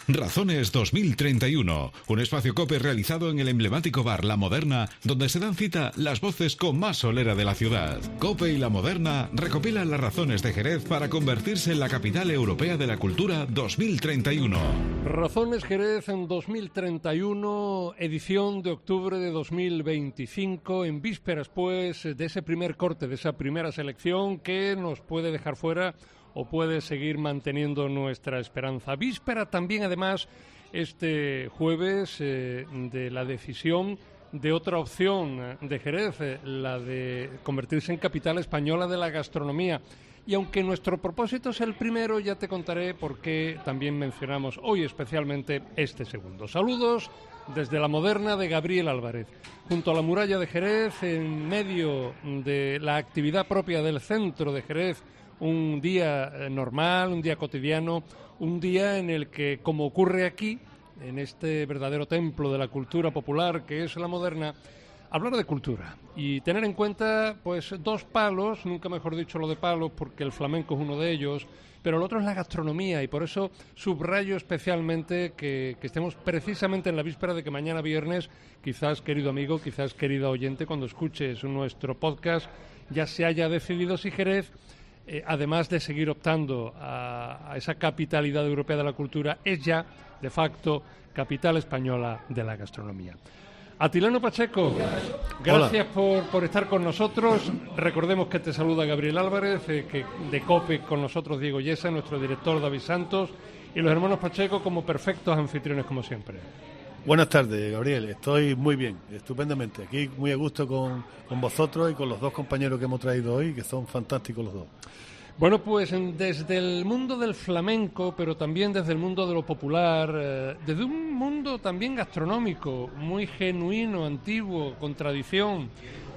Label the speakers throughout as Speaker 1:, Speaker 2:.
Speaker 1: Razones 2031, un espacio COPE realizado en el emblemático bar La Moderna, donde se dan cita las voces con más solera de la ciudad. COPE y La Moderna recopilan las razones de Jerez para convertirse en la capital europea de la cultura 2031.
Speaker 2: Razones Jerez en 2031, edición de octubre de 2025, en vísperas pues de ese primer corte, de esa primera selección que nos puede dejar fuera o puede seguir manteniendo nuestra esperanza. Víspera también, además, este jueves de la decisión de otra opción de Jerez, la de convertirse en capital española de la gastronomía. Y aunque nuestro propósito es el primero, ya te contaré por qué también mencionamos hoy especialmente este segundo. Saludos desde La Moderna de Gabriel Álvarez, junto a la muralla de Jerez, en medio de la actividad propia del centro de Jerez. Un día normal, un día cotidiano, un día en el que, como ocurre aquí, en este verdadero templo de la cultura popular que es La Moderna, hablar de cultura y tener en cuenta pues dos palos, nunca mejor dicho lo de palos, porque el flamenco es uno de ellos, pero el otro es la gastronomía, y por eso subrayo especialmente que estemos precisamente en la víspera de que mañana viernes, quizás querido amigo, quizás querida oyente, cuando escuches nuestro podcast, ya se haya decidido si Jerez, además de seguir optando a esa capitalidad europea de la cultura, es ya, de facto, capital española de la gastronomía. Atilano Pacheco, gracias por estar con nosotros. Recordemos que te saluda Gabriel Álvarez, que de COPE con nosotros Diego Yesa, nuestro director David Santos, y los hermanos Pacheco como perfectos anfitriones, como siempre.
Speaker 3: Buenas tardes, Gabriel. Estoy muy bien, estupendamente. Aquí muy a gusto con vosotros y con los dos compañeros que hemos traído hoy, que son fantásticos los dos.
Speaker 2: Bueno, pues desde el mundo del flamenco, pero también desde el mundo de lo popular, desde un mundo también gastronómico, muy genuino, antiguo, con tradición,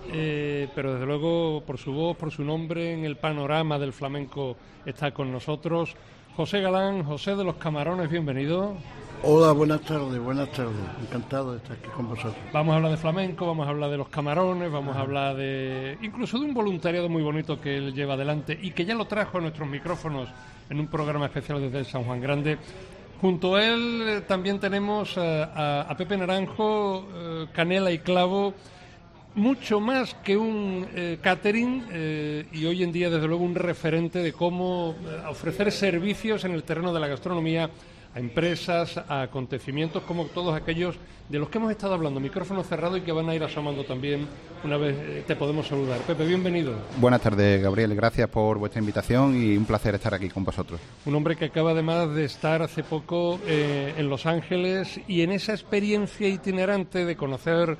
Speaker 2: pero desde luego por su voz, por su nombre, en el panorama del flamenco está con nosotros José Galán, José de los Camarones, bienvenido.
Speaker 4: Hola, buenas tardes, encantado de estar aquí con vosotros.
Speaker 2: Vamos a hablar de flamenco, vamos a hablar de los Camarones, vamos a hablar incluso de un voluntariado muy bonito que él lleva adelante y que ya lo trajo a nuestros micrófonos en un programa especial desde el San Juan Grande. Junto a él también tenemos a Pepe Naranjo, Canela y Clavo, mucho más que un catering y hoy en día desde luego un referente de cómo ofrecer servicios en el terreno de la gastronomía a empresas, a acontecimientos como todos aquellos de los que hemos estado hablando, micrófono cerrado, y que van a ir asomando también una vez te podemos saludar. Pepe, bienvenido.
Speaker 5: Buenas tardes, Gabriel, gracias por vuestra invitación y un placer estar aquí con vosotros.
Speaker 2: Un hombre que acaba además de estar hace poco en Los Ángeles y en esa experiencia itinerante de conocer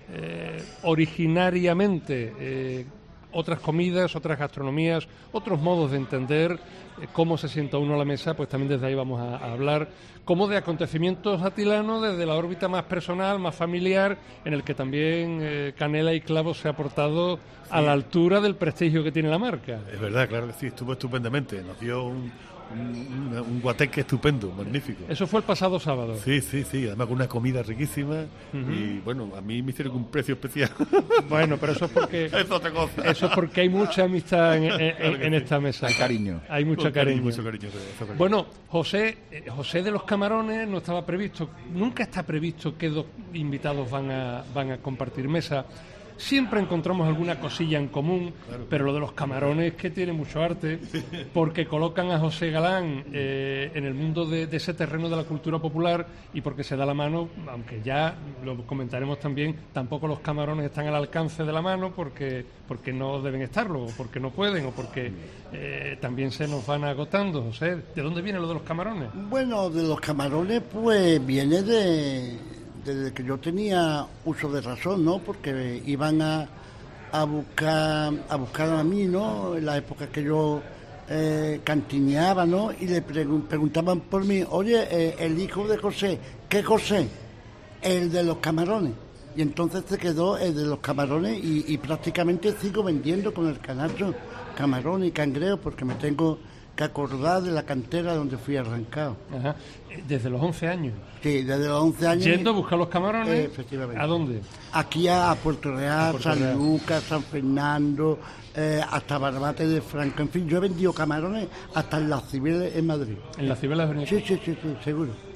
Speaker 2: originariamente otras comidas, otras gastronomías, otros modos de entender cómo se sienta uno a la mesa, pues también desde ahí vamos a hablar, como de acontecimientos atilanos desde la órbita más personal, más familiar, en el que también Canela y Clavo se ha portado a la altura del prestigio que tiene la marca.
Speaker 3: Es verdad, claro que sí, estuvo estupendamente, nos dio un guateque estupendo, magnífico.
Speaker 2: Eso fue el pasado sábado.
Speaker 3: Sí, además con una comida riquísima y bueno, a mí me hicieron un precio especial.
Speaker 2: Bueno, pero eso es porque
Speaker 3: es otra cosa.
Speaker 2: Eso es porque hay mucha amistad en esta mesa.
Speaker 5: Hay cariño.
Speaker 2: Hay mucho cariño.
Speaker 3: Mucho cariño.
Speaker 2: Bueno, José de los Camarones no estaba previsto, nunca está previsto que dos invitados van a compartir mesa. Siempre encontramos alguna cosilla en común, claro. Pero lo de los Camarones que tiene mucho arte, porque colocan a José Galán en el mundo de ese terreno de la cultura popular y porque se da la mano, aunque ya lo comentaremos también, tampoco los Camarones están al alcance de la mano porque no deben estarlo, o porque no pueden, o porque también se nos van agotando. José, ¿de dónde viene lo de los Camarones?
Speaker 4: Bueno, de los Camarones pues viene desde que yo tenía uso de razón, ¿no? Porque iban a buscar a mí, ¿no? En la época que yo cantineaba, ¿no? Y le preguntaban por mí, oye, el hijo de José, ¿qué José? El de los Camarones. Y entonces se quedó el de los Camarones y prácticamente sigo vendiendo con el canasto camarones y cangreos porque me tengo que acordar de la cantera donde fui arrancado.
Speaker 2: Ajá. ¿Desde los 11 años?
Speaker 4: Sí, desde los 11 años.
Speaker 2: ¿Yendo a buscar los camarones?
Speaker 4: Efectivamente.
Speaker 2: ¿A dónde?
Speaker 4: Aquí a Puerto Real, San Lucas, San Fernando, hasta Barbate de Franco. En fin, yo he vendido camarones hasta en Las Cibeles en Madrid.
Speaker 2: ¿En Las Cibeles de Madrid?
Speaker 4: Sí, seguro.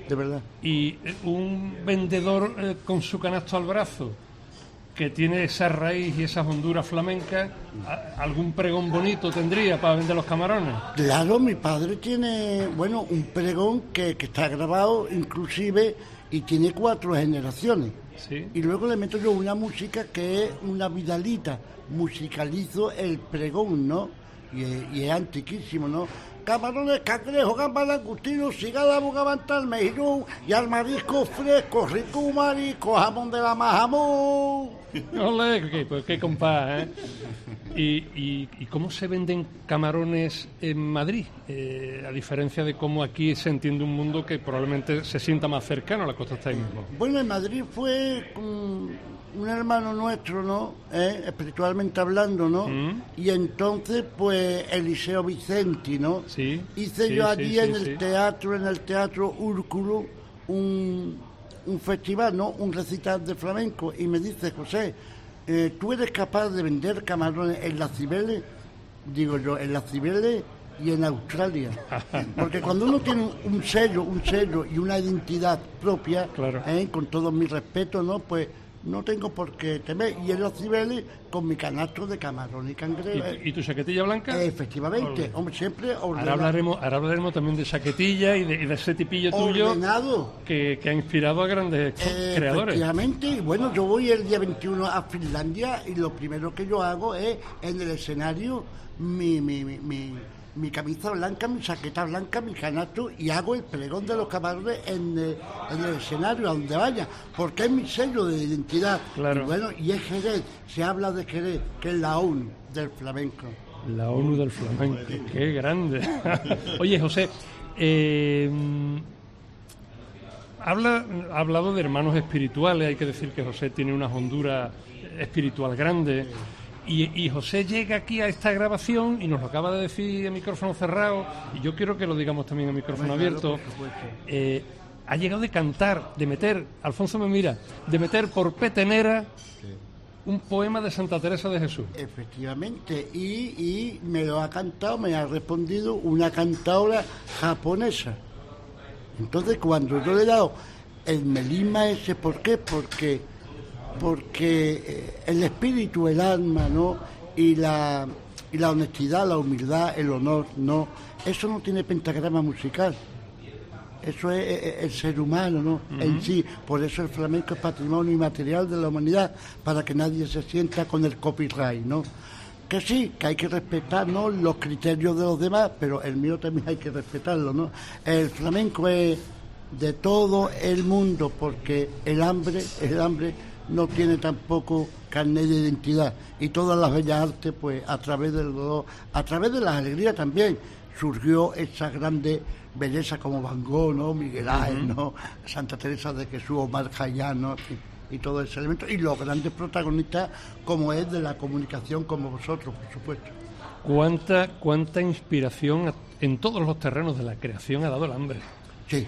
Speaker 4: de verdad.
Speaker 2: Y un vendedor con su canasto al brazo, que tiene esa raíz y esas honduras flamencas, ¿algún pregón bonito tendría para vender los camarones?
Speaker 4: Claro, mi padre tiene, bueno, un pregón que está grabado inclusive y tiene 4 generaciones.
Speaker 2: Sí.
Speaker 4: Y luego le meto yo una música que es una vidalita, musicalizo el pregón, ¿no? Y es antiquísimo, ¿no? Camarones, cangrejo, gambas, langostinos, cigala, bugavantal, mejillón y al marisco fresco, rico marisco, jamón de la majamón.
Speaker 2: Ole, qué compás, ¿eh? ¿Y cómo se venden camarones en Madrid? A diferencia de cómo aquí se entiende un mundo que probablemente se sienta más cercano a la costa hasta ahí mismo.
Speaker 4: Bueno, en Madrid fue un hermano nuestro, ¿no? Espiritualmente hablando, ¿no? Y entonces, pues, Eliseo Vicenti, ¿no?
Speaker 2: Sí.
Speaker 4: Hice yo allí en el teatro Úrculo, un festival, ¿no? Un recital de flamenco. Y me dice, José, ¿tú eres capaz de vender camarones en las Cibeles? Digo yo, en las Cibeles y en Australia. Porque cuando uno tiene un sello y una identidad propia,
Speaker 2: claro,
Speaker 4: con todo mi respeto, ¿no? Pues no tengo por qué temer. Y en los Cibeles con mi canasto de camarón y cangrejo.
Speaker 2: ¿Y tu chaquetilla blanca?
Speaker 4: Efectivamente, hombre, siempre ordenado.
Speaker 2: Ahora hablaremos también de chaquetilla y de ese tipillo tuyo que ha inspirado a grandes creadores.
Speaker 4: Efectivamente, y bueno, yo voy el día 21 a Finlandia y lo primero que yo hago es en el escenario mi camisa blanca, mi chaqueta blanca, mi canasto, y hago el pregón de los camarones en el escenario a donde vaya, porque es mi sello de identidad.
Speaker 2: Claro.
Speaker 4: Y bueno, y es Jerez, se habla de Jerez, que es la ONU del flamenco.
Speaker 2: La ONU del flamenco, qué grande. Oye, José, ha hablado de hermanos espirituales, hay que decir que José tiene una hondura espiritual grande. Y José llega aquí a esta grabación y nos lo acaba de decir a micrófono cerrado, y yo quiero que lo digamos también a micrófono abierto. Ha llegado de cantar, de meter, Alfonso me mira, de meter por petenera un poema de Santa Teresa de Jesús.
Speaker 4: Efectivamente, y me lo ha cantado, me ha respondido una cantadora japonesa. Entonces, cuando yo le he dado el melisma ese, ¿por qué? Porque el espíritu, el alma, ¿no? Y la honestidad, la humildad, el honor, ¿no? Eso no tiene pentagrama musical. Eso es el ser humano, ¿no? En sí. Por eso el flamenco es patrimonio inmaterial de la humanidad, para que nadie se sienta con el copyright, ¿no? Que sí, que hay que respetar, ¿no?, los criterios de los demás, pero el mío también hay que respetarlo, ¿no? El flamenco es de todo el mundo, porque el hambre no tiene tampoco carnet de identidad, y todas las bellas artes, pues a través del dolor, a través de las alegrías también surgió esa grande belleza como Van Gogh, ¿no?, Miguel Ángel, ¿no?, Santa Teresa de Jesús, Omar Khayyam, ¿no?, y todo ese elemento, y los grandes protagonistas como es de la comunicación, como vosotros, por supuesto.
Speaker 2: ¿Cuánta inspiración en todos los terrenos de la creación ha dado el hambre?
Speaker 4: Sí.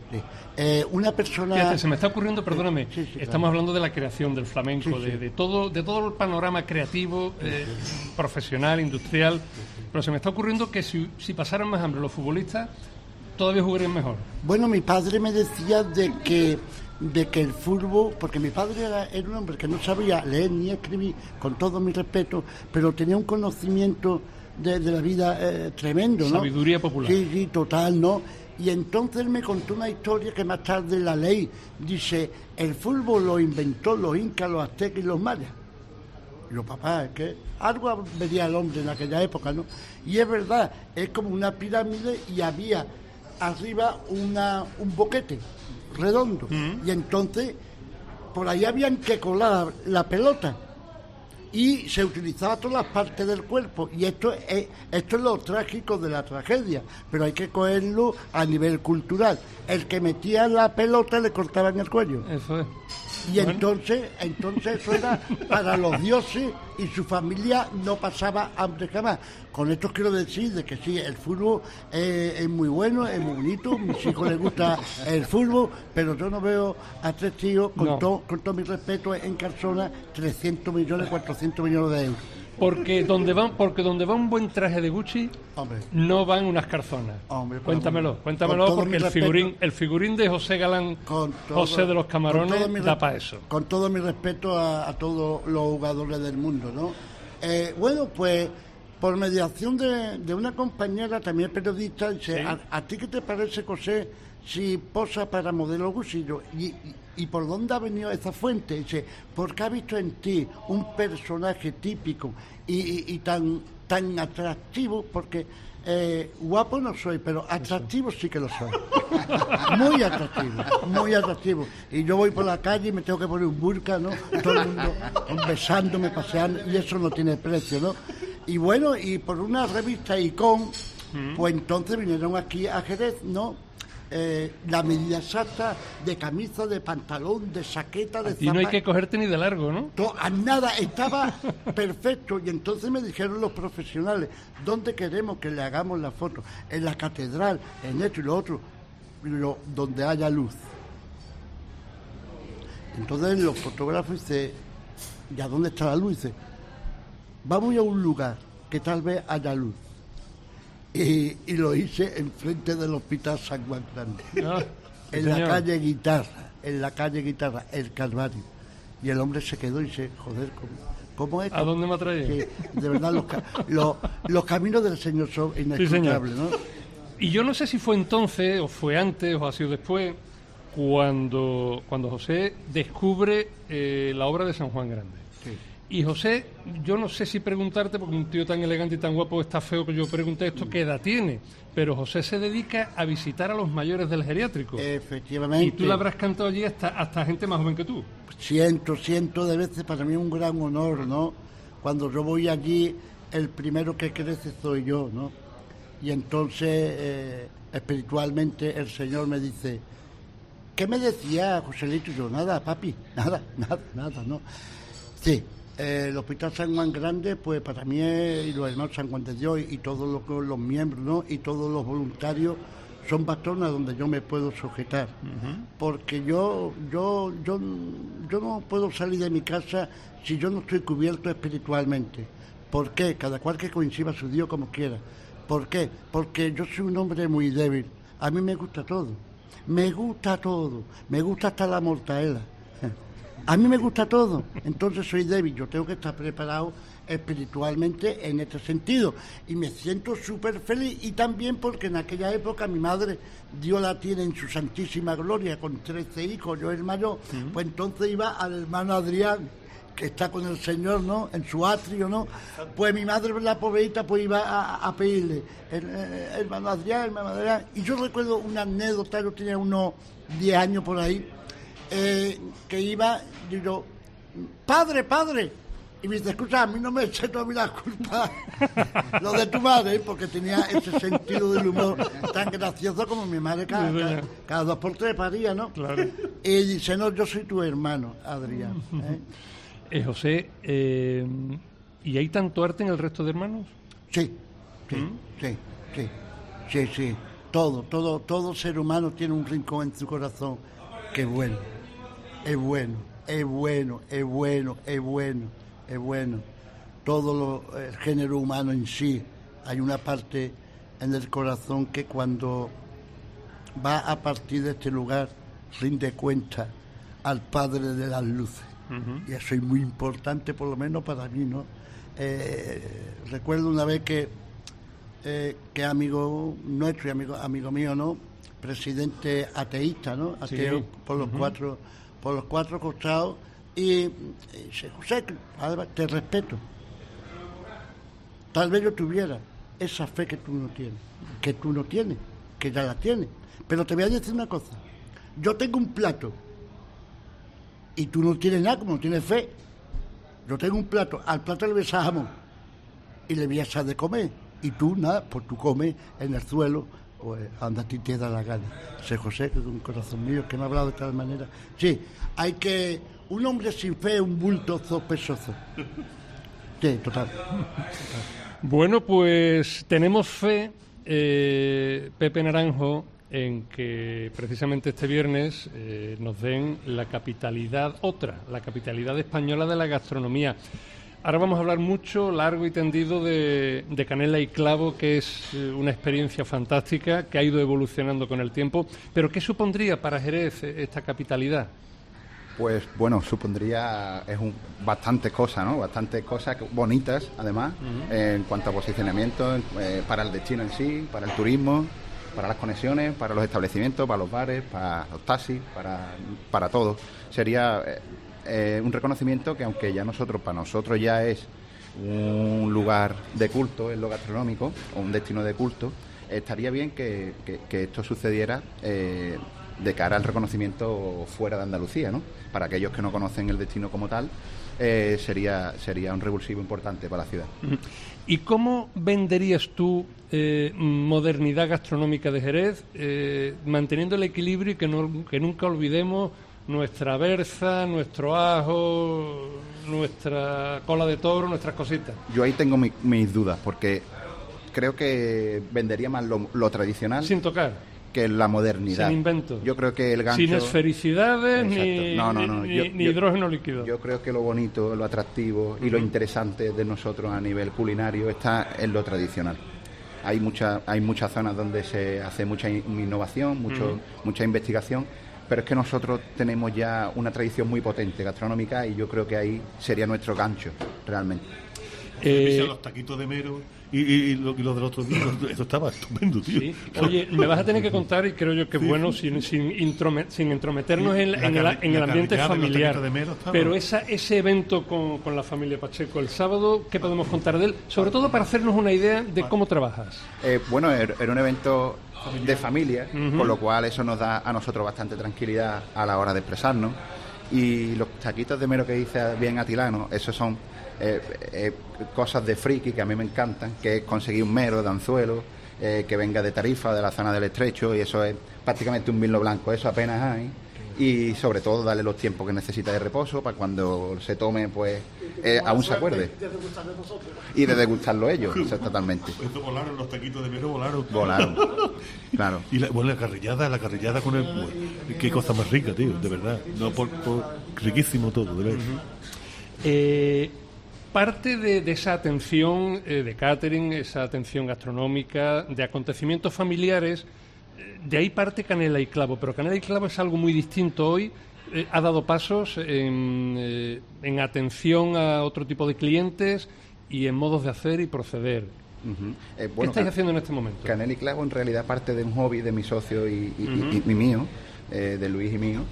Speaker 4: Una persona...
Speaker 2: Fíjate, se me está ocurriendo, perdóname,
Speaker 4: sí,
Speaker 2: estamos hablando de la creación del flamenco,
Speaker 4: Sí.
Speaker 2: De todo el panorama creativo, profesional, industrial, pero se me está ocurriendo que si pasaran más hambre los futbolistas, todavía jugarían mejor.
Speaker 4: Bueno, mi padre me decía de que el fútbol, porque mi padre era un hombre que no sabía leer ni escribir, con todo mi respeto, pero tenía un conocimiento de la vida tremendo, ¿no?
Speaker 2: Sabiduría popular.
Speaker 4: Sí, total, ¿no? Y entonces él me contó una historia que más tarde la leí. Dice, el fútbol lo inventó los incas, los aztecas y los mayas. Y yo, papá, es que algo vería el hombre en aquella época, ¿no? Y es verdad, es como una pirámide y había arriba un boquete redondo. Y entonces por ahí habían que colar la pelota. Y se utilizaba todas las partes del cuerpo, y esto es lo trágico de la tragedia, pero hay que cogerlo a nivel cultural. El que metía la pelota le cortaban el cuello.
Speaker 2: Eso es.
Speaker 4: Y bueno, entonces eso era para los dioses, y su familia no pasaba hambre jamás. Con esto quiero decir de que sí, el fútbol es muy bueno, es muy bonito, a mis hijos les gusta el fútbol, pero yo no veo a tres tíos, con todo mi respeto, en Carcona, 300 millones, 400 millones de euros.
Speaker 2: Porque donde va un buen traje de Gucci,
Speaker 4: Hombre.
Speaker 2: no van unas calzonas.
Speaker 4: Hombre,
Speaker 2: Cuéntamelo
Speaker 4: con
Speaker 2: porque el figurín de José Galán, José de los Camarones, da para eso.
Speaker 4: Con todo mi respeto a todos los jugadores del mundo, ¿no? Bueno, pues por mediación de una compañera, también periodista, dice,
Speaker 2: ¿sí?
Speaker 4: ¿A ti qué te parece, José, si posa para modelo Gucci? ¿Y por dónde ha venido esa fuente? Dice, porque ha visto en ti un personaje típico y tan atractivo, porque guapo no soy, pero atractivo sí que lo soy. Muy atractivo, muy atractivo. Y yo voy por la calle y me tengo que poner un burka, ¿no? Todo el mundo besándome, paseando, y eso no tiene precio, ¿no? Y bueno, y por una revista Icon, pues entonces vinieron aquí a Jerez, ¿no? La medida exacta de camisa, de pantalón, de saqueta, de zapatos.
Speaker 2: Y no hay que cogerte ni de largo, ¿no?
Speaker 4: Nada, estaba perfecto. Y entonces me dijeron los profesionales, ¿dónde queremos que le hagamos la foto? En la catedral, en esto y lo otro, donde haya luz. Entonces los fotógrafos dicen, ¿ya dónde está la luz? Dice, vamos a un lugar que tal vez haya luz. Y lo hice enfrente del Hospital San Juan Grande, la calle Guitarra, el Calvario. Y el hombre se quedó y dice, joder, ¿cómo es?
Speaker 2: ¿A dónde me ha traído?
Speaker 4: Que, de verdad, los caminos del Señor son inescrutables, ¿no?
Speaker 2: Y yo no sé si fue entonces, o fue antes, o ha sido después, cuando José descubre la obra de San Juan Grande.
Speaker 4: Sí.
Speaker 2: Y José, yo no sé si preguntarte, porque un tío tan elegante y tan guapo está feo que yo pregunté esto, ¿qué edad tiene? Pero José se dedica a visitar a los mayores del geriátrico.
Speaker 4: Efectivamente.
Speaker 2: Y tú le habrás cantado allí hasta gente más joven que tú.
Speaker 4: Cientos de veces, para mí es un gran honor, ¿no? Cuando yo voy allí, el primero que crece soy yo, ¿no? Y entonces, espiritualmente, el Señor me dice, ¿qué me decía Joselito? Y yo, nada, papi, nada, ¿no? Sí. El Hospital San Juan Grande, pues para mí y los hermanos San Juan de Dios y todos los miembros, ¿no? Y todos los voluntarios son patronas donde yo me puedo sujetar. Porque yo no puedo salir de mi casa si yo no estoy cubierto espiritualmente. ¿Por qué? Cada cual que coincida su Dios como quiera. ¿Por qué? Porque yo soy un hombre muy débil. A mí me gusta todo. Me gusta hasta la mortadela. A mí me gusta todo, entonces soy débil, yo tengo que estar preparado espiritualmente en este sentido. Y me siento súper feliz, y también porque en aquella época mi madre, Dios la tiene en su santísima gloria, con 13 hijos, yo el mayor, pues entonces iba al hermano Adrián, que está con el Señor, ¿no?, en su atrio, ¿no? Pues mi madre, la pobrecita, pues iba a pedirle, hermano Adrián, y yo recuerdo una anécdota, yo tenía unos 10 años por ahí, que iba, digo, padre, y me dice, escucha, a mí no me eché todavía la culpa lo de tu madre, porque tenía ese sentido del humor tan gracioso como mi madre cada 2 por 3 paría, ¿no? Claro. Y dice, no, yo soy tu hermano, Adrián.
Speaker 2: José, ¿y hay tanto arte en el resto de hermanos?
Speaker 4: Sí. Todo ser humano tiene un rincón en su corazón que es bueno. Es bueno. Todo el género humano en sí, hay una parte en el corazón que cuando va a partir de este lugar rinde cuenta al Padre de las Luces. Y eso es muy importante, por lo menos para mí, ¿no? Recuerdo una vez que amigo nuestro y amigo mío, ¿no?, presidente ateísta, ¿no?, ateo, sí, por los cuatro costados, y dice, José, te respeto, tal vez yo tuviera esa fe que tú no tienes, que ya la tienes, pero te voy a decir una cosa, yo tengo un plato y tú no tienes nada, como no tienes fe. Yo tengo un plato, al plato le voy a echar jamón y le voy a echar de comer, y tú nada, pues tú comes en el suelo, pues anda a ti te da la gana. Sé José, que es un corazón mío, que me ha hablado de tal manera. Sí, un hombre sin fe es un bulto sospechoso. Sí, total.
Speaker 2: Bueno, pues tenemos fe, Pepe Naranjo, en que precisamente este viernes nos den la capitalidad española de la gastronomía. Ahora vamos a hablar mucho, largo y tendido de Canela y Clavo, que es una experiencia fantástica, que ha ido evolucionando con el tiempo. Pero ¿qué supondría para Jerez esta capitalidad?
Speaker 5: Pues bueno, supondría bastantes cosas, ¿no? Bastantes cosas bonitas, además, en cuanto a posicionamiento, para el destino en sí, para el turismo, para las conexiones, para los establecimientos, para los bares, para los taxis, para todo. Sería un reconocimiento que, aunque para nosotros ya es un lugar de culto en lo gastronómico, o un destino de culto, estaría bien que esto sucediera de cara al reconocimiento fuera de Andalucía, ¿no? Para aquellos que no conocen el destino como tal, sería un revulsivo importante para la ciudad.
Speaker 2: ¿Y cómo venderías tú modernidad gastronómica de Jerez, manteniendo el equilibrio y que nunca olvidemos nuestra berza, nuestro ajo, nuestra cola de toro, nuestras cositas?
Speaker 5: Yo ahí tengo mis dudas, porque creo que vendería más lo tradicional.
Speaker 2: Sin tocar.
Speaker 5: Que la modernidad.
Speaker 2: Sin inventos.
Speaker 5: Yo creo que el gancho...
Speaker 2: Sin esfericidades ni hidrógeno líquido.
Speaker 5: Yo creo que lo bonito, lo atractivo y lo interesante de nosotros a nivel culinario está en lo tradicional. Hay muchas zonas donde se hace mucha innovación, mucha investigación, pero es que nosotros tenemos ya una tradición muy potente gastronómica y yo creo que ahí sería nuestro gancho, realmente.
Speaker 3: Los taquitos de mero y lo del otro día, eso estaba estupendo, tío.
Speaker 2: Sí. Oye, me vas a tener que contar, y creo yo que es bueno, sin entrometernos en el ambiente familiar, pero ese evento con la familia Pacheco el sábado, ¿qué podemos contar de él? Sobre todo para hacernos una idea de cómo trabajas.
Speaker 5: Bueno, era un evento de familia, con lo cual eso nos da a nosotros bastante tranquilidad a la hora de expresarnos. Y los taquitos de mero que dice bien Atilano, esos son cosas de friki que a mí me encantan, que es conseguir un mero de anzuelo, que venga de Tarifa, de la zona del Estrecho, y eso es prácticamente un vino blanco, eso apenas hay. Y sobre todo darle los tiempos que necesita de reposo para cuando se tome, pues aún se acuerde. Y de degustarlo ellos, o sea, totalmente.
Speaker 3: Pues volaron los taquitos de mero, volaron.
Speaker 5: Claro.
Speaker 3: Y la carrillada con el... Qué cosa más rica, tío, de verdad. No, riquísimo todo, de verdad.
Speaker 2: Parte de esa atención de catering, esa atención gastronómica, de acontecimientos familiares, de ahí parte Canela y Clavo, pero Canela y Clavo es algo muy distinto hoy. Ha dado pasos en atención a otro tipo de clientes y en modos de hacer y proceder. ¿Qué estáis haciendo en este momento?
Speaker 5: Canela y Clavo en realidad parte de un hobby de mi socio y mío, de Luis y mío,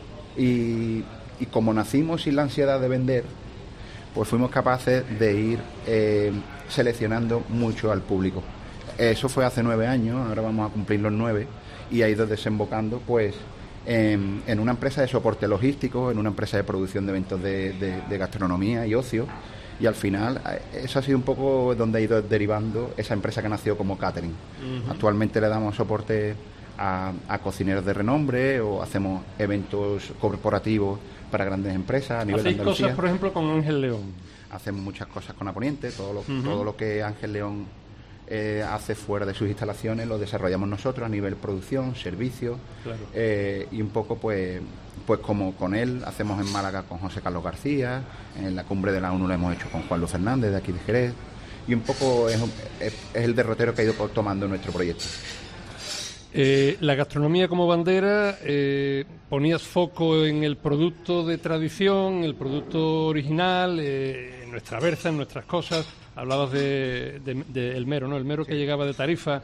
Speaker 5: y como nacimos sin la ansiedad de vender, pues fuimos capaces de ir seleccionando mucho al público. Eso fue hace 9 años, ahora vamos a cumplir los 9, y ha ido desembocando pues en una empresa de soporte logístico, en una empresa de producción de eventos de gastronomía y ocio, y al final eso ha sido un poco donde ha ido derivando esa empresa que nació como catering. Actualmente le damos soporte a cocineros de renombre, o hacemos eventos corporativos para grandes empresas a nivel de Andalucía.
Speaker 2: ¿Hacéis cosas, por ejemplo, con Ángel León?
Speaker 5: Hacemos muchas cosas con Aponiente, todo lo que Ángel León hace fuera de sus instalaciones lo desarrollamos nosotros a nivel producción, servicio,
Speaker 2: claro.
Speaker 5: Y un poco pues como con él hacemos en Málaga con José Carlos García, en la Cumbre de la ONU lo hemos hecho con Juan Luis Fernández de aquí de Jerez, y un poco es el derrotero que ha ido tomando nuestro proyecto.
Speaker 2: La gastronomía como bandera, ponías foco en el producto de tradición, el producto original, en nuestra berza, en nuestras cosas. Hablabas de el mero, ¿no? El mero que llegaba de Tarifa.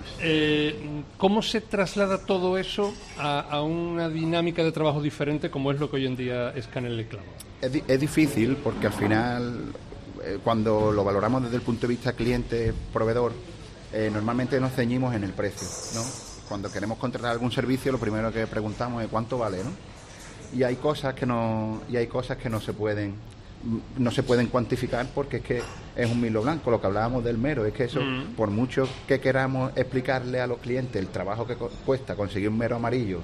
Speaker 2: ¿Cómo se traslada todo eso a una dinámica de trabajo diferente como es lo que hoy en día es Canela y Clavo?
Speaker 5: Es difícil porque al final, cuando lo valoramos desde el punto de vista cliente-proveedor, normalmente nos ceñimos en el precio, ¿no? Cuando queremos contratar algún servicio, lo primero que preguntamos es cuánto vale, ¿no? Y hay cosas que no se pueden cuantificar, porque es que es un hilo blanco. Lo que hablábamos del mero es que eso, por mucho que queramos explicarle a los clientes el trabajo que cuesta conseguir un mero amarillo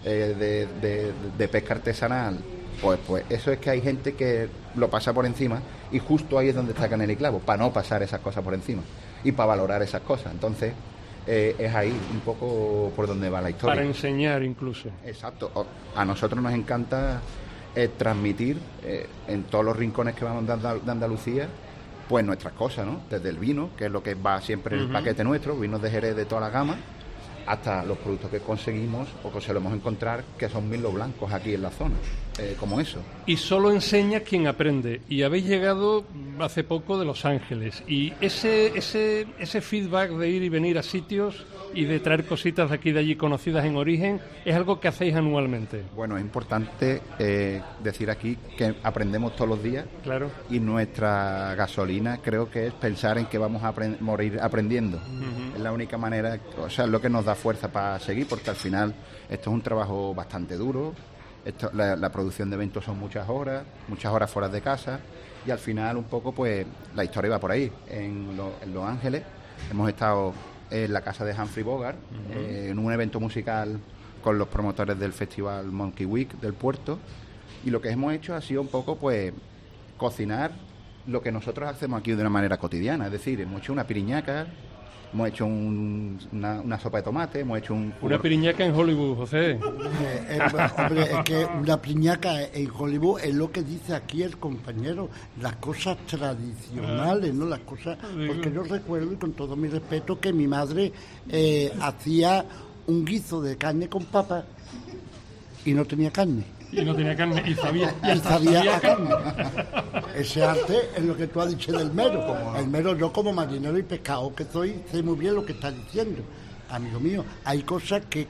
Speaker 5: de pesca artesanal, pues eso es que hay gente que lo pasa por encima, y justo ahí es donde está Canela y Clavo, para no pasar esas cosas por encima y para valorar esas cosas. Entonces es ahí un poco por donde va la historia.
Speaker 2: Para enseñar incluso.
Speaker 5: Exacto. A nosotros nos encanta transmitir en todos los rincones que vamos de Andalucía, pues nuestras cosas, ¿no? Desde el vino, que es lo que va siempre en el paquete nuestro, vinos de Jerez de toda la gama, hasta los productos que conseguimos o que solemos encontrar, que son mirlos blancos aquí en la zona, como eso.
Speaker 2: Y solo enseña quien aprende. Y habéis llegado hace poco de Los Ángeles. Y ese feedback de ir y venir a sitios y de traer cositas de aquí y de allí conocidas en origen, es algo que hacéis anualmente.
Speaker 5: Bueno, es importante decir aquí que aprendemos todos los días.
Speaker 2: Claro.
Speaker 5: Y nuestra gasolina creo que es pensar en que vamos a morir aprendiendo. Uh-huh. Es la única manera, o sea, es lo que nos da fuerza para seguir, porque al final esto es un trabajo bastante duro. La producción de eventos son muchas horas fuera de casa, y al final un poco pues la historia va por ahí. En Los Ángeles hemos estado en la casa de Humphrey Bogart, uh-huh, en un evento musical con los promotores del festival Monkey Week del puerto, y lo que hemos hecho ha sido un poco pues cocinar lo que nosotros hacemos aquí de una manera cotidiana, es decir, hemos hecho una piriñaca, hemos hecho una sopa de tomate, hemos hecho
Speaker 2: una piriñaca en Hollywood, José.
Speaker 4: Hombre, es que una piriñaca en Hollywood es lo que dice aquí el compañero, las cosas tradicionales, ¿no? Las cosas, porque yo recuerdo, y con todo mi respeto, que mi madre hacía un guiso de carne con papa y no tenía carne.
Speaker 2: Y no tenía carne, y sabía
Speaker 4: a carne. Ese arte es lo que tú has dicho del mero. El mero, yo como marinero y pescador que soy, sé muy bien lo que estás diciendo. Amigo mío, hay cosas que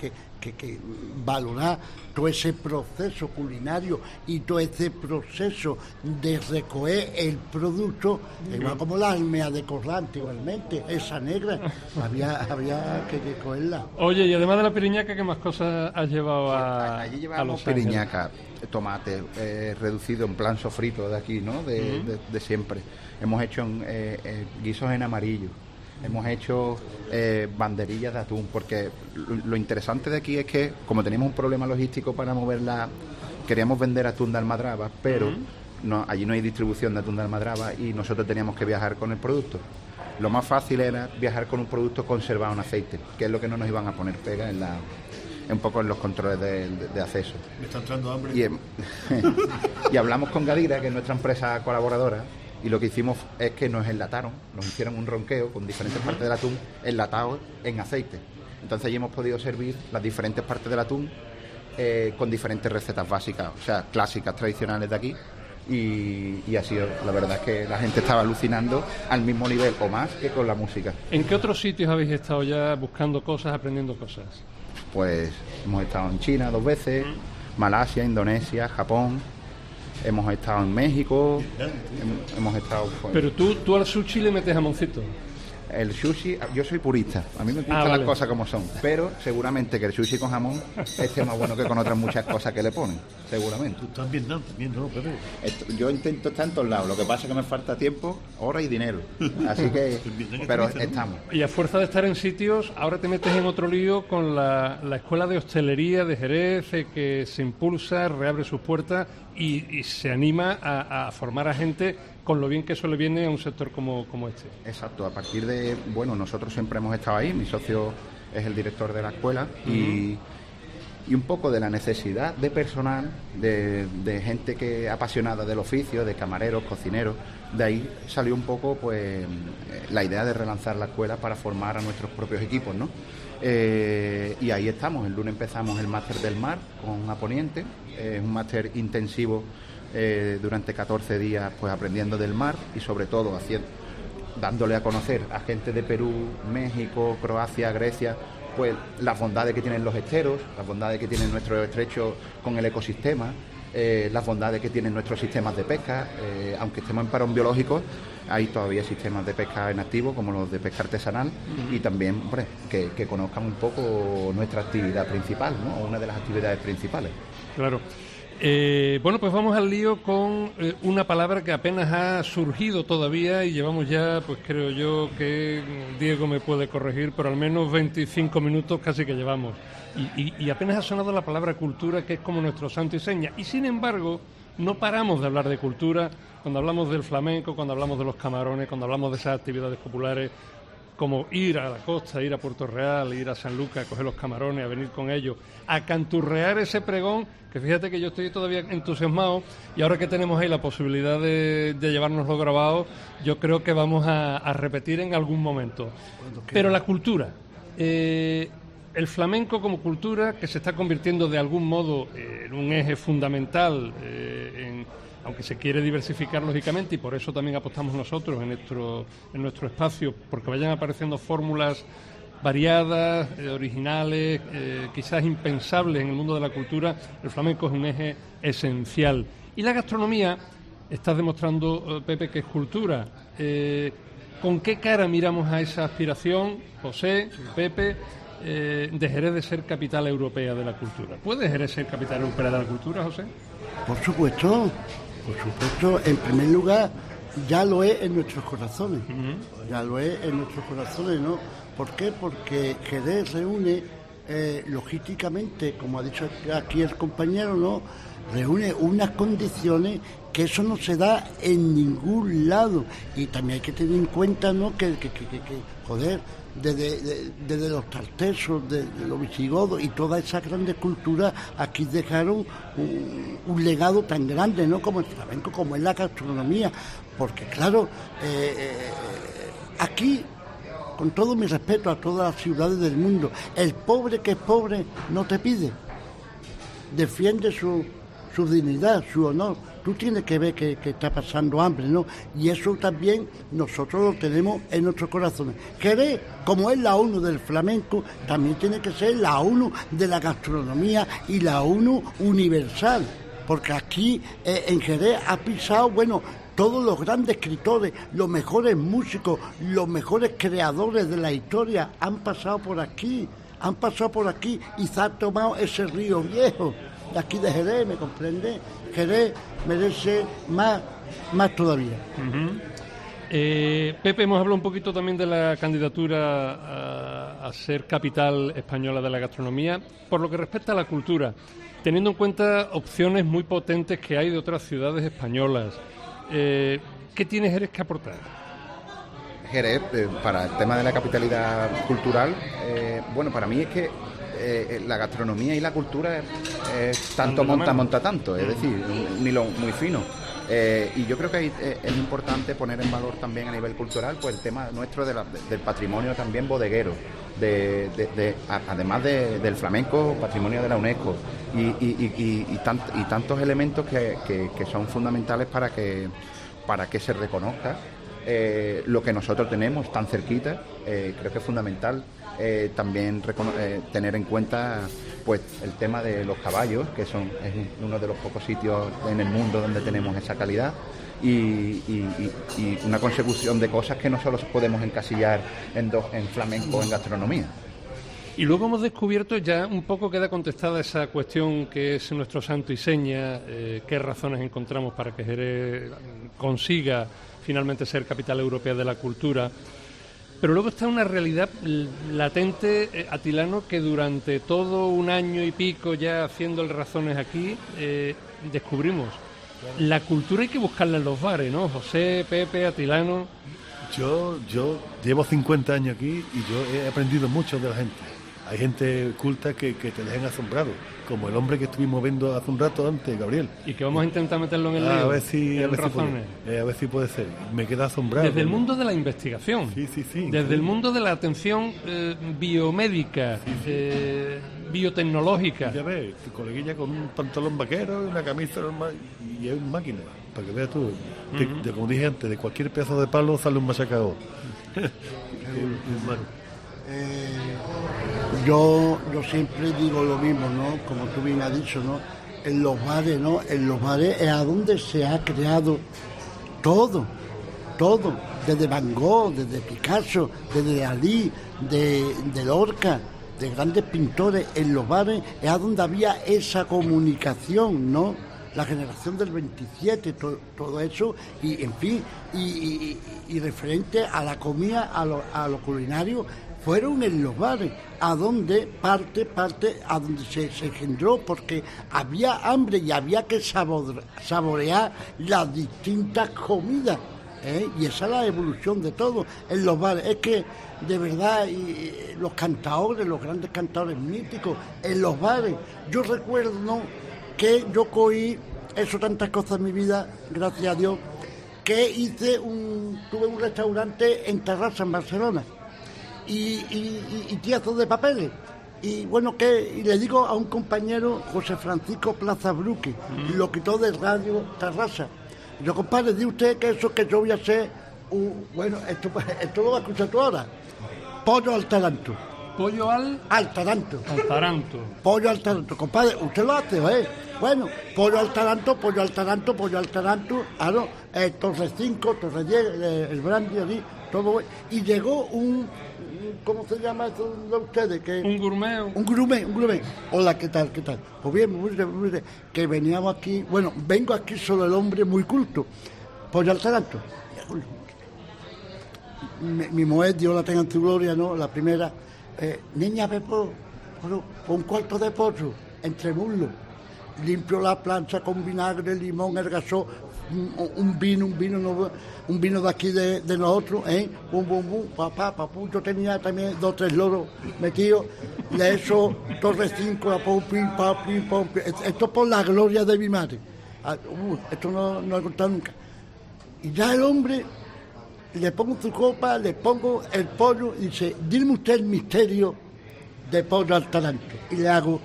Speaker 4: valorar todo ese proceso culinario y todo ese proceso de recoger el producto, igual como la almea de Corral antiguamente, esa negra, había que recogerla.
Speaker 2: Oye, y además de la piriñaca, ¿qué más cosas has llevado
Speaker 5: allí llevamos piriñaca, tomate reducido en plan sofrito de aquí, ¿no? De siempre. Hemos hecho guisos en amarillo. Hemos hecho banderillas de atún, porque lo interesante de aquí es que, como teníamos un problema logístico para moverla, queríamos vender atún de almadraba, pero allí no hay distribución de atún de almadraba y nosotros teníamos que viajar con el producto. Lo más fácil era viajar con un producto conservado en aceite, que es lo que no nos iban a poner pega un poco en los controles de acceso.
Speaker 3: Me está entrando hambre.
Speaker 5: Y hablamos con Gadira, que es nuestra empresa colaboradora, y lo que hicimos es que nos enlataron, nos hicieron un ronqueo con diferentes partes del atún enlatados en aceite. Entonces allí hemos podido servir las diferentes partes del atún con diferentes recetas básicas, o sea, clásicas, tradicionales de aquí. Y ha sido, la verdad es que la gente estaba alucinando al mismo nivel o más que con la música.
Speaker 2: ¿En qué otros sitios habéis estado ya buscando cosas, aprendiendo cosas?
Speaker 5: Pues hemos estado en China 2 veces, Malasia, Indonesia, Japón. Hemos estado en México, hemos estado... Pues,
Speaker 2: pero tú al sushi le metes jamoncito.
Speaker 5: El sushi, yo soy purista, a mí me gustan las cosas como son, pero seguramente que el sushi con jamón esté más bueno que con otras muchas cosas que le ponen, seguramente.
Speaker 3: Tú también no, Pepe.
Speaker 5: Yo intento estar en todos lados, lo que pasa es que me falta tiempo, hora y dinero, así que... pero estamos.
Speaker 2: Y a fuerza de estar en sitios, ahora te metes en otro lío con la Escuela de Hostelería de Jerez, que se impulsa, reabre sus puertas y se anima a formar a gente con lo bien que eso le viene a un sector como este. Exacto,
Speaker 5: a partir de, nosotros siempre hemos estado ahí, mi socio es el director de la escuela, y un poco de la necesidad de personal, de gente que apasionada del oficio, de camareros, cocineros, de ahí salió un poco pues la idea de relanzar la escuela para formar a nuestros propios equipos, ¿no? Y ahí estamos, el lunes empezamos el máster del mar con Aponiente, es un máster intensivo durante 14 días pues aprendiendo del mar y sobre todo dándole a conocer a gente de Perú, México, Croacia, Grecia, pues las bondades que tienen los esteros, las bondades que tienen nuestros estrechos con el ecosistema, las bondades que tienen nuestros sistemas de pesca, aunque estemos en parón biológico, hay todavía sistemas de pesca en activo como los de pesca artesanal y también que conozcan un poco nuestra actividad principal, ¿no? Una de las actividades principales.
Speaker 2: Claro. Pues vamos al lío con una palabra que apenas ha surgido todavía y llevamos ya, pues creo yo que Diego me puede corregir, pero al menos 25 minutos casi que llevamos. Y apenas ha sonado la palabra cultura, que es como nuestro santo y seña. Y sin embargo, no paramos de hablar de cultura cuando hablamos del flamenco, cuando hablamos de los camarones, cuando hablamos de esas actividades populares. como ir a la costa, ir a Puerto Real, ir a Sanlúcar, a coger los camarones, a venir con ellos, a canturrear ese pregón, que fíjate que yo estoy todavía entusiasmado, y ahora que tenemos ahí la posibilidad de llevárnoslo grabado, yo creo que vamos a repetir en algún momento. Pero la cultura, el flamenco como cultura, que se está convirtiendo de algún modo en un eje fundamental, aunque se quiere diversificar lógicamente, y por eso también apostamos nosotros en nuestro espacio, porque vayan apareciendo fórmulas variadas, originales, quizás impensables en el mundo de la cultura. El flamenco es un eje esencial. Y la gastronomía, estás demostrando, Pepe, que es cultura. ¿Con qué cara miramos a esa aspiración, José, Pepe, de Jerez de ser capital europea de la cultura? ¿Puede Jerez ser capital europea de la cultura, José?
Speaker 4: Por supuesto, en primer lugar, ya lo es en nuestros corazones, ya lo es en nuestros corazones, ¿no? ¿Por qué? Porque Jerez reúne, logísticamente, como ha dicho aquí el compañero, ¿no? Reúne unas condiciones que eso no se da en ningún lado, y también hay que tener en cuenta, ¿no? Que joder, desde los tartesos, de los visigodos y toda esa grande cultura, aquí dejaron un legado tan grande, ¿no? Como el flamenco, como es la gastronomía, porque claro, aquí, con todo mi respeto a todas las ciudades del mundo, el pobre que es pobre no te pide, defiende su dignidad, su honor. Tú tienes que ver que está pasando hambre, ¿no? Y eso también nosotros lo tenemos en nuestros corazones. Jerez, como es la ONU del flamenco, también tiene que ser la ONU de la gastronomía y la ONU universal. Porque aquí, en Jerez, ha pisado, bueno, todos los grandes escritores, los mejores músicos, los mejores creadores de la historia han pasado por aquí y se ha tomado ese río viejo de aquí de Jerez, ¿me comprende? Jerez merece más todavía.
Speaker 2: Pepe, hemos hablado un poquito también de la candidatura a ser capital española de la gastronomía. Por lo que respecta a la cultura, teniendo en cuenta opciones muy potentes que hay de otras ciudades españolas, ¿qué tiene Jerez que aportar?
Speaker 5: Jerez, para el tema de la capitalidad cultural, bueno, para mí es que la gastronomía y la cultura es tanto monta tanto, es decir, un hilo muy fino. Y yo creo que es importante poner en valor también a nivel cultural pues el tema nuestro del patrimonio también bodeguero, además del flamenco, patrimonio de la UNESCO, y tantos elementos que son fundamentales para que se reconozca lo que nosotros tenemos tan cerquita. Creo que es fundamental también tener en cuenta pues el tema de los caballos, que es uno de los pocos sitios en el mundo donde tenemos esa calidad, y una consecución de cosas que no solo podemos encasillar en flamenco o en gastronomía.
Speaker 2: Y luego hemos descubierto, ya un poco queda contestada esa cuestión que es nuestro santo y seña, qué razones encontramos para que Jerez consiga finalmente ser capital europea de la cultura. Pero luego está una realidad latente, Atilano, que durante todo un año y pico ya haciéndole razones aquí, descubrimos. La cultura hay que buscarla en los bares, ¿no? José, Pepe, Atilano.
Speaker 3: Yo llevo 50 años aquí y yo he aprendido mucho de la gente. Hay gente culta que te dejan asombrado, como el hombre que estuvimos viendo hace un rato antes, Gabriel.
Speaker 2: Y que vamos a intentar meterlo en el lío.
Speaker 3: A ver si puede ser. Me queda asombrado.
Speaker 2: Desde el mundo de la investigación.
Speaker 3: Sí.
Speaker 2: Desde el mundo de la atención biomédica, biotecnológica.
Speaker 3: Ya ves, tu coleguilla con un pantalón vaquero y una camisa normal y es una máquina. Para que veas tú, como dije antes, de cualquier pedazo de palo sale un machacador.
Speaker 4: Yo siempre digo lo mismo, ¿no? Como tú bien has dicho, ¿no? En los bares, ¿no? En los bares es a donde se ha creado todo, desde Van Gogh, desde Picasso, desde Dalí, de Lorca, de grandes pintores. En los bares es a donde había esa comunicación, ¿no? La generación del 27, todo eso, y en fin, y referente a la comida, a lo culinario, fueron en los bares, a donde parte a donde se engendró, porque había hambre y había que saborear las distintas comidas. Y esa es la evolución de todo en los bares. Es que, de verdad, y los cantadores, los grandes cantadores míticos, en los bares, yo recuerdo, ¿no?, que yo cogí eso, tantas cosas en mi vida, gracias a Dios, que tuve un restaurante en Terrassa, en Barcelona, y tiazos de papeles. Y bueno, y le digo a un compañero, José Francisco Plaza Bruque, lo quitó de Radio Terrassa. Yo, compadre, di usted que eso que yo voy a hacer, bueno, esto lo va a escuchar tú ahora. Pollo al taranto.
Speaker 2: ¿Pollo al
Speaker 4: taranto?
Speaker 2: Al taranto.
Speaker 4: Pollo al taranto. Compadre, usted lo hace, ¿eh? Bueno, pollo al taranto, pollo al taranto, pollo al taranto. Torre 5, Torre 10, el brandy allí, todo. Y llegó ¿cómo se llama eso de ustedes?
Speaker 2: Un gourmet.
Speaker 4: Un gourmet. Hola, ¿qué tal? Pues bien, muy bien, que veníamos aquí. Bueno, vengo aquí solo el hombre muy culto. Pollo al taranto. Mi mujer, Dios la tenga en su gloria, ¿no? La primera. Niña, ve por un cuarto de pollo, entre muslos. Limpio la plancha con vinagre, limón, el gasó, un vino de aquí de nosotros, papú. Yo tenía también 2 o 3 loros metidos, de eso, Torre 5, pim, pam. Esto por la gloria de mi madre. Esto no he contado nunca. Y ya el hombre, le pongo su copa, le pongo el pollo y dice, dime usted el misterio de pollo al taranto. Y le hago,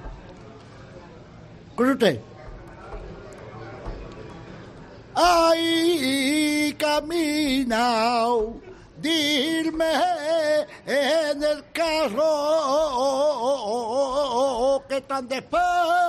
Speaker 4: ¿con usted? Ay, caminao, dime en el carro que tan despacio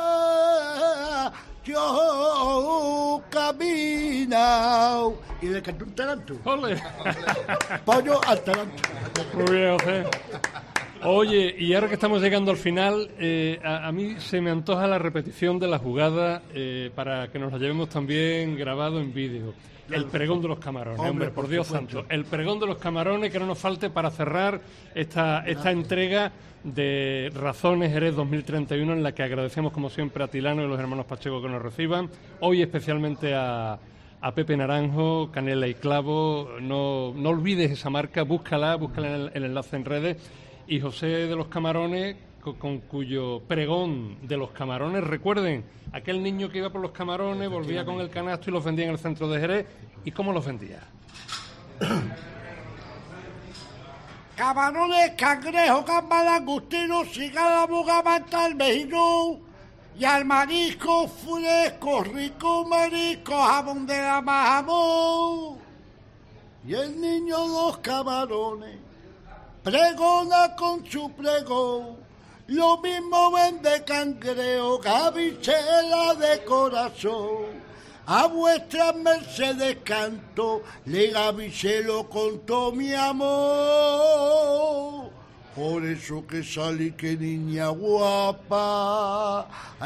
Speaker 4: caminao. Y le cantó un taranto.
Speaker 2: ¡Ole!
Speaker 4: Pollo al taranto.
Speaker 2: Muy bien, José. Oye, y ahora que estamos llegando al final, a mí se me antoja la repetición de la jugada para que nos la llevemos también grabado en vídeo. El pregón de los camarones, hombre, por Dios santo. El pregón de los camarones, que no nos falte para cerrar esta entrega de Razones Jerez 2031, en la que agradecemos como siempre a Tilano y los hermanos Pacheco que nos reciban. Hoy especialmente a Pepe Naranjo, Canela y Clavo. No olvides esa marca, búscala en el enlace en redes. Y José de los Camarones, con cuyo pregón de los camarones, recuerden, aquel niño que iba por los camarones, volvía con el canasto y los vendía en el centro de Jerez. ¿Y cómo los vendía?
Speaker 4: Camarones, cangrejos, gambas, langostinos, cigala, manta, al mejillón y al marisco fresco, rico marisco, jamón de la majamón. Y el niño de los camarones pregona con su pregón, lo mismo vende cangrejo, habichuela de corazón. A vuestras mercedes canto, le habichuelo con todo mi amor. Por eso que salí, que niña guapa,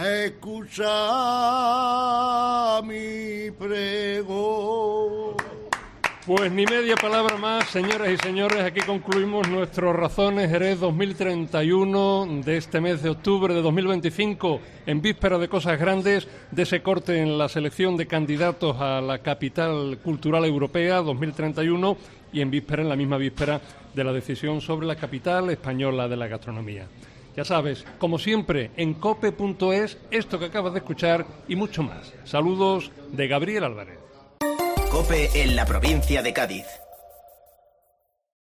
Speaker 4: escucha mi pregón.
Speaker 2: Pues ni media palabra más, señoras y señores, aquí concluimos nuestros Razones Jerez 2031 de este mes de octubre de 2025, en víspera de cosas grandes, de ese corte en la selección de candidatos a la capital cultural europea 2031 y en la misma víspera de la decisión sobre la capital española de la gastronomía. Ya sabes, como siempre, en cope.es, esto que acabas de escuchar y mucho más. Saludos de Gabriel Álvarez.
Speaker 6: COPE en la provincia de Cádiz.